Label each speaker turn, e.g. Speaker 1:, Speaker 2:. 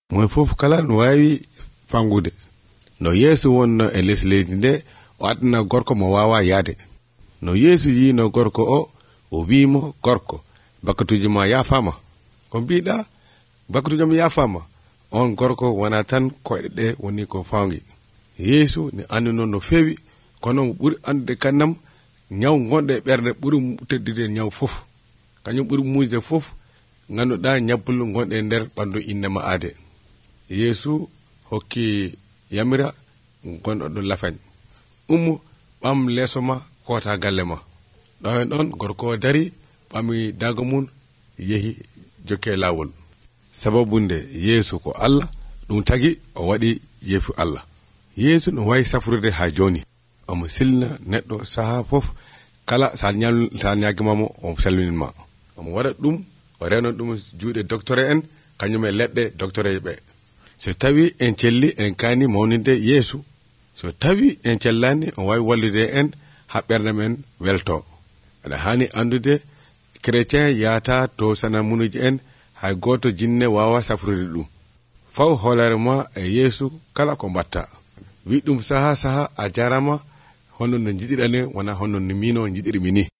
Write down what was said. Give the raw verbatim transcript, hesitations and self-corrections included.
Speaker 1: moy fof kala no wawi fangude no yeesu wonno e les leydi nde o adna gorko mo wawa yaade. No yeesu yi no gorko o o wiimo, gorko bakkatuji ma yafama. Ko mbiɗa bakkatuji ma yafama, on gorko wona tan koyɗe ɗe woni ko fangi. Yeesu ne andi noon no feewi, kono mo ɓuri andude kannam ñaw gonɗo e ɓerde ɓuri teddide ñaw fof. Kañum ɓuri muusde fof ganduɗa ñabbulu gonɗe e nder ɓandu innema aade. Yeesu hokki yamira gonɗo ɗo lafañ, ummu ɓam leeso ma kota galle ma. ɗo hen ɗon gorko dari ɓami dago mum yehi jokke lawol. Sababu nde Yeesu ko Allah, ɗum tagi o waɗi yeefu Allah. Yeesu no wawi safrude ha joni, omo silna neɗɗo saha fof, kala sa ñal sa ñagimamo o salminima. Omo waɗa ɗum o rewna ɗum juuɗe docteur en kañum e leɗɗe docteur ɓe. So tawi en celli en kani mawninde Yeesu, so tawi en cellani on wawi wallude en ha ɓerde men welto. Aɗa hani andude chrétien yata to sana munuji en hay goto jinne wawa safrude ɗum. Faw hoolare ma e Yeesu kala ko mbatta. Wi ɗum saha saha a jarama, hono no jiɗirane wona hono no mino jiɗirmi ni.